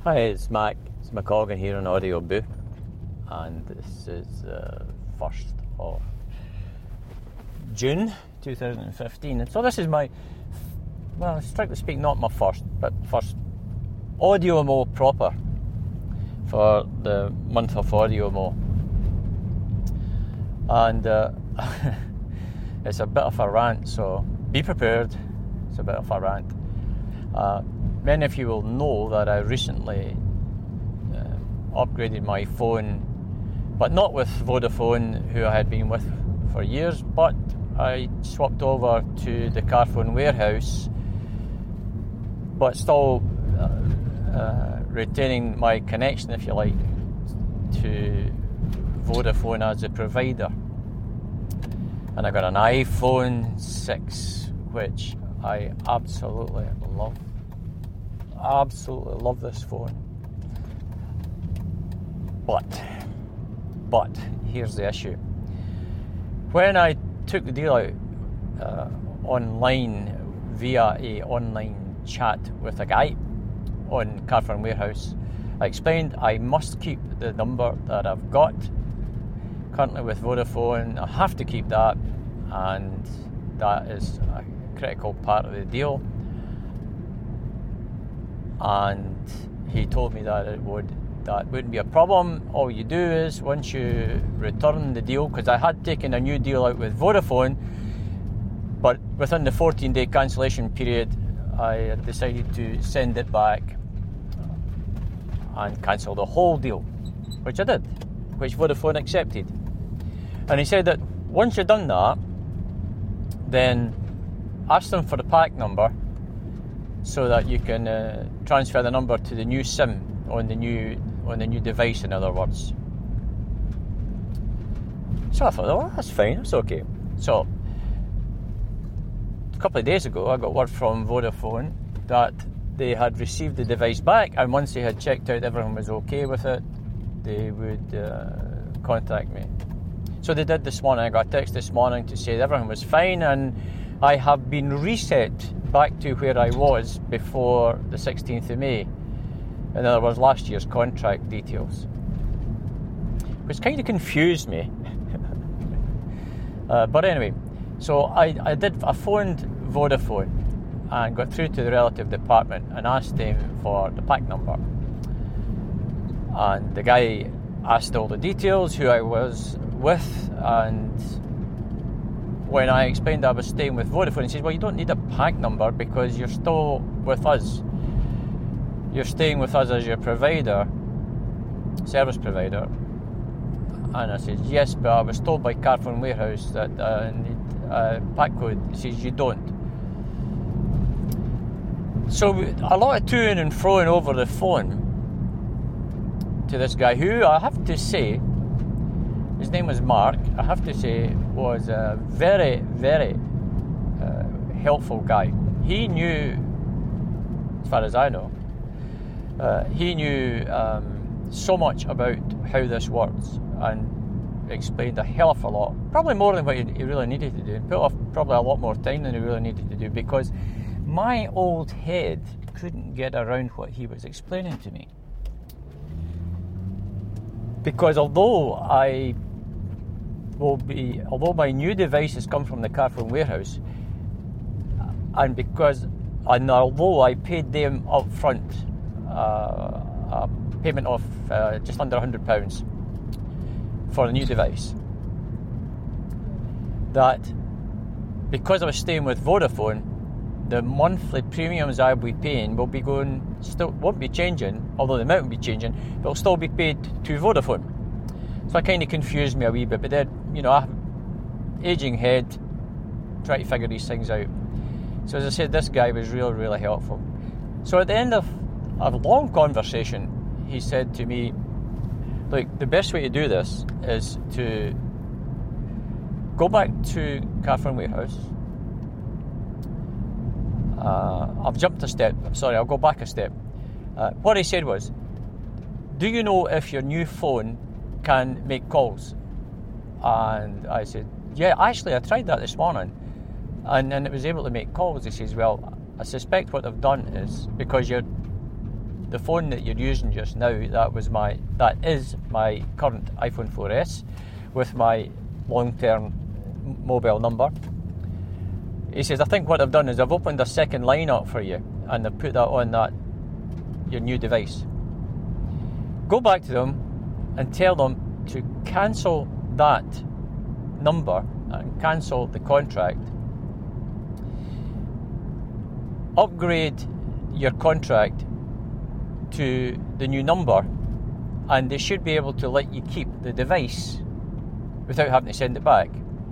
Hi, it's Mac. It's McColgan here on Audio Boo, and this is the 1st of June 2015. And so this is my, well, strictly speaking, not my first, but first Audio Mo proper for the month of Audio Mo. And it's a bit of a rant, so be prepared. It's a bit of a rant. Many of you will know that I recently upgraded my phone, but not with Vodafone, who I had been with for years, but I swapped over to the Carphone Warehouse, but still retaining my connection, if you like, to Vodafone as a provider. And I got an iPhone 6, which I absolutely love. Absolutely love this phone. But here's the issue. When I took the deal out online via a online chat with a guy on Carphone Warehouse, I explained I must keep the number that I've got currently with Vodafone. I have to keep that, and that is a critical part of the deal. And he told me that that wouldn't be a problem. All you do is, once you return the deal, because I had taken a new deal out with Vodafone, but within the 14-day cancellation period, I decided to send it back and cancel the whole deal, which I did, which Vodafone accepted. And he said that once you've done that, then ask them for the pack number so that you can transfer the number to the new SIM on the new device, in other words. So I thought, oh, that's fine, that's okay. So a couple of days ago, I got word from Vodafone that they had received the device back, and once they had checked out everything was okay with it, they would contact me. So they did this morning. I got a text this morning to say that everything was fine, and I have been reset back to where I was before the 16th of May. In other words, last year's contract details, which kind of confused me. But anyway, so I phoned Vodafone and got through to the relative department and asked them for the pack number. And the guy asked all the details, who I was with, and when I explained I was staying with Vodafone, he says, well, you don't need a pack number because you're still with us. You're staying with us as your provider, service provider. And I said, yes, but I was told by Carphone Warehouse that I need a pack code. He says, you don't. So a lot of to-ing and fro-ing over the phone to this guy, who I have to say, his name was Mark, I have to say, was a very, very helpful guy. He knew, as far as I know, he knew so much about how this works, and explained a hell of a lot, probably more than what he really needed to do, and put off probably a lot more time than he really needed to do, because my old head couldn't get around what he was explaining to me. Because although my new device has come from the Carphone Warehouse, and although I paid them up front a payment of just under £100 for the new device, that because I was staying with Vodafone, the monthly premiums I will be paying won't be changing, although the amount will be changing, but it'll still be paid to Vodafone. So it kind of confused me a wee bit, but then, I have aging head, try to figure these things out. So as I said, this guy was really, really helpful. So at the end of a long conversation, he said to me, look, the best way to do this is to go back to Carphone Warehouse. I've jumped a step. Sorry, I'll go back a step. What he said was, do you know if your new phone can make calls? And I said, yeah, actually I tried that this morning, and it was able to make calls. He says, well, I suspect what they've done is, because your the phone that you're using just now, that is my current iPhone 4S with my long-term mobile number. He says, I think what I've done is I've opened a second line up for you and I've put that on your new device. Go back to them and tell them to cancel that number and cancel the contract. Upgrade your contract to the new number, and they should be able to let you keep the device without having to send it back.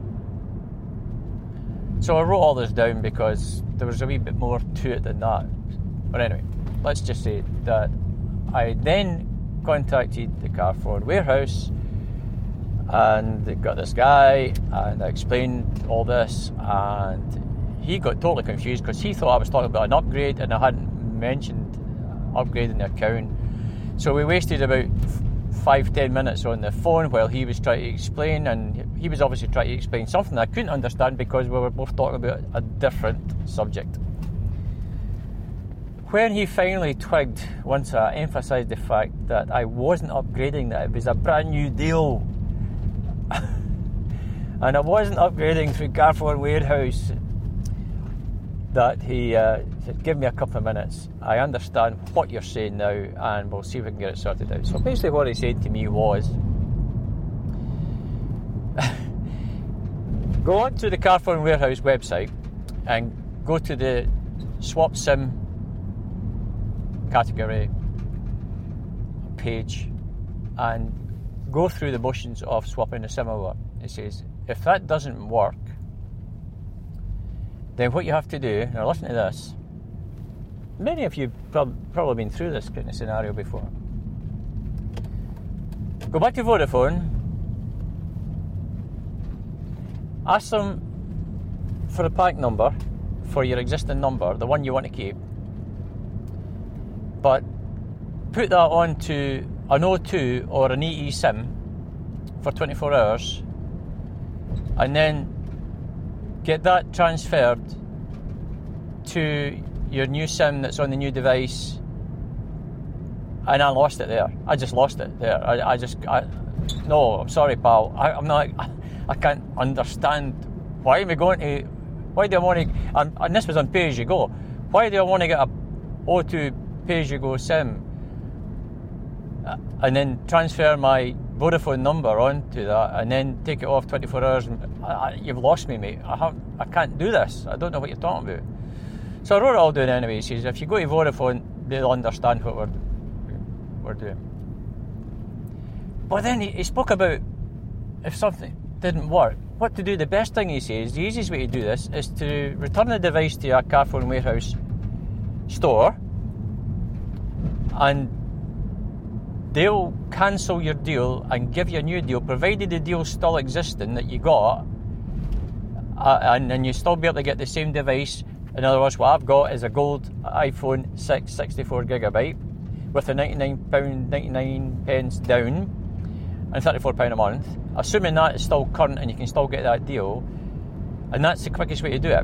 So I wrote all this down because there was a wee bit more to it than that. But anyway, let's just say that I then contacted the Carphone warehouse and they got this guy and I explained all this, and he got totally confused because he thought I was talking about an upgrade and I hadn't mentioned upgrading the account. So we wasted about 5-10 minutes on the phone while he was trying to explain, and he was obviously trying to explain something I couldn't understand because we were both talking about a different subject. When he finally twigged, once I emphasised the fact that I wasn't upgrading, that it was a brand new deal and I wasn't upgrading through Carphone Warehouse, that he said, give me a couple of minutes, I understand what you're saying now and we'll see if we can get it sorted out. So basically what he said to me was, go on to the Carphone Warehouse website and go to the swap SIM category page and go through the motions of swapping the SIM over. It says, if that doesn't work, then what you have to do, now listen to this, many of you probably been through this kind of scenario before. Go back to Vodafone, ask them for a pack number for your existing number, the one you want to keep, but put that onto an O2 or an EE SIM for 24 hours and then get that transferred to your new SIM that's on the new device. And I lost it there. I just lost it there. No, I'm sorry, pal. I can't understand. Why do I want to, and this was on pay as you go. Why do I want to get a O2 pay as you go SIM and then transfer my Vodafone number onto that and then take it off 24 hours? You've lost me, mate. I can't do this. I don't know what you're talking about. So I wrote it all down anyway. He says, if you go to Vodafone, they'll understand what we're doing. But then he spoke about if something didn't work, what to do. The best thing he says, the easiest way to do this is to return the device to a Carphone Warehouse store and they'll cancel your deal and give you a new deal, provided the deal's still existing that you got, and you still be able to get the same device. In other words, what I've got is a gold iPhone 6 64GB with a £99 down and £34 a month, assuming that is still current and you can still get that deal, and that's the quickest way to do it.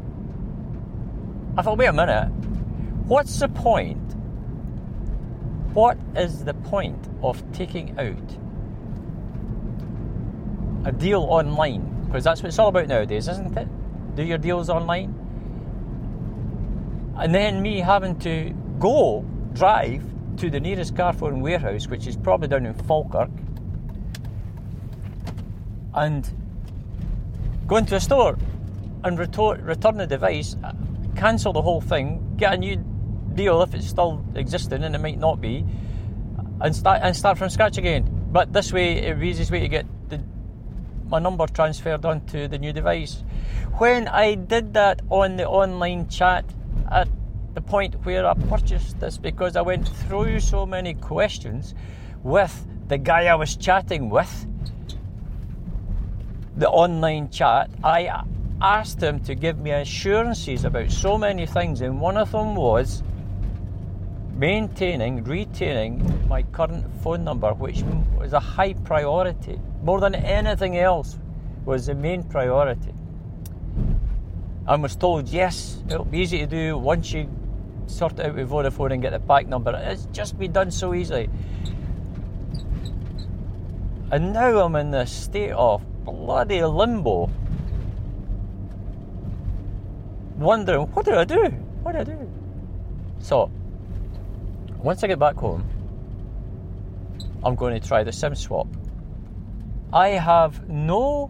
I thought, wait a minute, what's the point? What is the point of taking out a deal online? Because that's what it's all about nowadays, isn't it? Do your deals online. And then me having to drive to the nearest Carphone Warehouse, which is probably down in Falkirk, and go into a store and return the device, cancel the whole thing, get a new deal if it's still existing, and it might not be, and start from scratch again. But this way, it would be the easiest way to get my number transferred onto the new device. When I did that on the online chat at the point where I purchased this, because I went through so many questions with the guy I was chatting with, the online chat, I asked him to give me assurances about so many things, and one of them was retaining my current phone number, which was a high priority. More than anything else was the main priority. I was told, yes, it'll be easy to do once you sort it out with Vodafone and get the pack number. It's just been done so easily. And now I'm in this state of bloody limbo, wondering, what do I do? What do I do? So, once I get back home, I'm going to try the SIM swap. I have no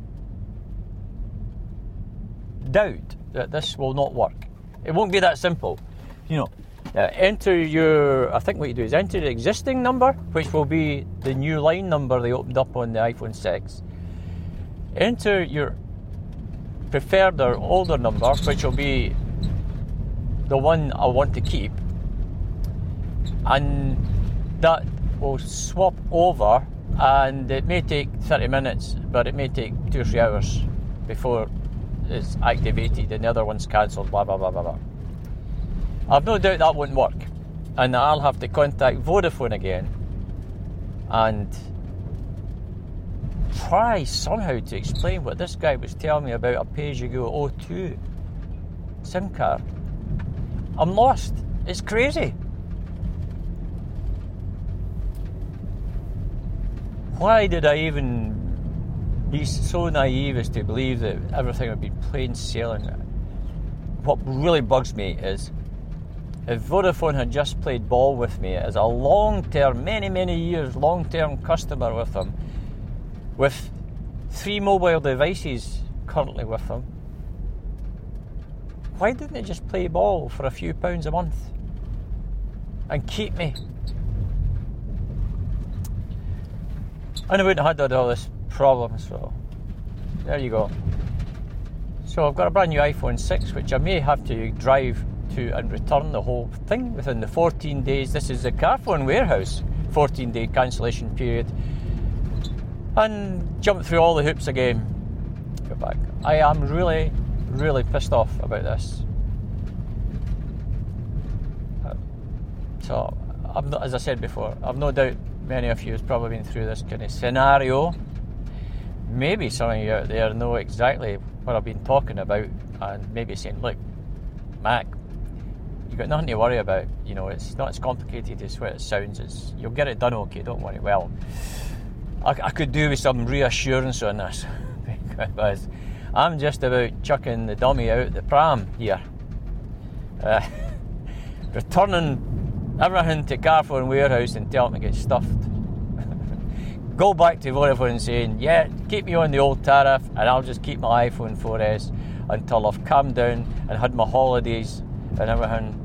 doubt that this will not work. It won't be that simple. You know, enter your, I think what you do is enter the existing number, which will be the new line number they opened up on the iPhone 6. Enter your preferred or older number, which will be the one I want to keep, and that will swap over, and it may take 30 minutes, but it may take 2 or 3 hours before it's activated and the other one's cancelled, blah blah blah blah blah. I've no doubt that won't work, and I'll have to contact Vodafone again and try somehow to explain what this guy was telling me about a pay-as-you-go O2 SIM card. I'm lost. It's crazy. Why did I even be so naive as to believe that everything would be plain sailing? What really bugs me is, if Vodafone had just played ball with me as a long-term, many years long-term customer with them, with 3 mobile devices currently with them, why didn't they just play ball for a few pounds a month and keep me? And I wouldn't have had all this problem, so there you go. So I've got a brand new iPhone 6, which I may have to drive to and return the whole thing within the 14 days. This is the Carphone warehouse 14-day cancellation period, and jump through all the hoops again. Go back. I am really pissed off about this. So, as I said before, I've no doubt many of you have probably been through this kind of scenario. Maybe some of you out there know exactly what I've been talking about, and maybe saying, look, Mac, you've got nothing to worry about. You know, it's not as complicated as what it sounds. You'll get it done okay, don't worry. Well, I could do with some reassurance on this, because I'm just about chucking the dummy out the pram here. Returning everything to Carphone warehouse and tell them to get stuffed. Go back to Vodafone and saying, yeah, keep me on the old tariff and I'll just keep my iPhone 4S until I've calmed down and had my holidays and everything.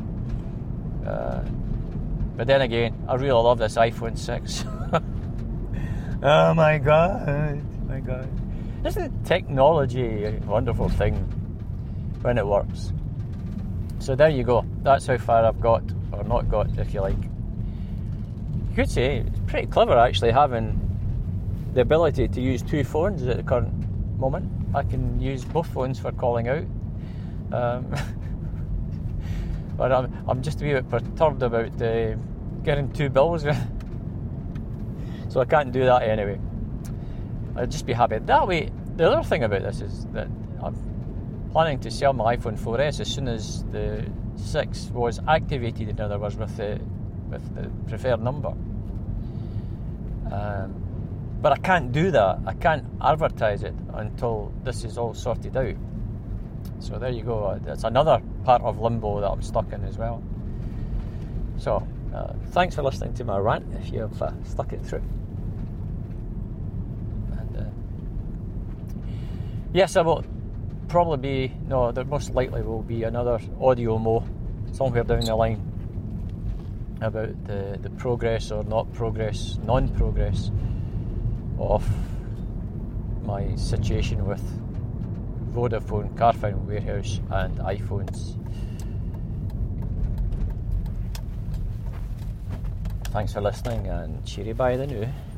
But then again, I really love this iPhone 6. Oh my God. Isn't technology a wonderful thing when it works? So there you go. That's how far I've got, or not got, if you like. You could say it's pretty clever actually, having the ability to use 2 phones at the current moment. I can use both phones for calling out. But I'm just a wee bit perturbed about getting 2 bills. So I can't do that anyway. I'd just be happy. That way, the other thing about this is that I'm planning to sell my iPhone 4S as soon as the 6 was activated, in other words, with the preferred number. But I can't do that. I can't advertise it until this is all sorted out. So there you go. That's another part of limbo that I'm stuck in as well. So thanks for listening to my rant, if you have stuck it through. And yes, I will probably be, no, there most likely will be another audio mo somewhere down the line about the progress or non-progress of my situation with Vodafone, Carphone warehouse and iPhones. Thanks for listening, and cheery bye the new.